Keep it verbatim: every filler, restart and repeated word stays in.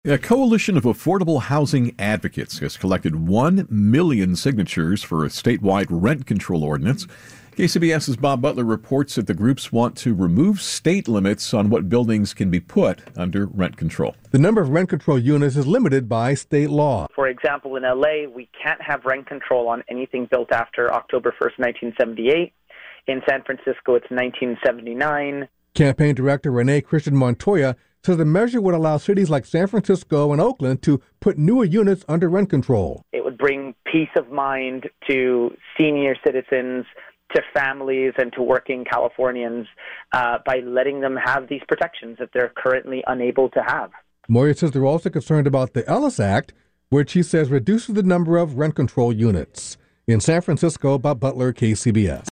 A coalition of affordable housing advocates has collected one million signatures for a statewide rent control ordinance. KCBS's Bob Butler reports that the groups want to remove state limits on what buildings can be put under rent control. The number of rent control units is limited by state law. For example, in L A, we can't have rent control on anything built after October first, nineteen seventy-eight. In San Francisco, it's nineteen seventy-nine. Campaign Director Renee Christian Montoya says the measure would allow cities like San Francisco and Oakland to put newer units under rent control. It would bring peace of mind to senior citizens, to families, and to working Californians uh, by letting them have these protections that they're currently unable to have. Moya says they're also concerned about the Ellis Act, which he says reduces the number of rent control units. In San Francisco, Bob Butler, K C B S.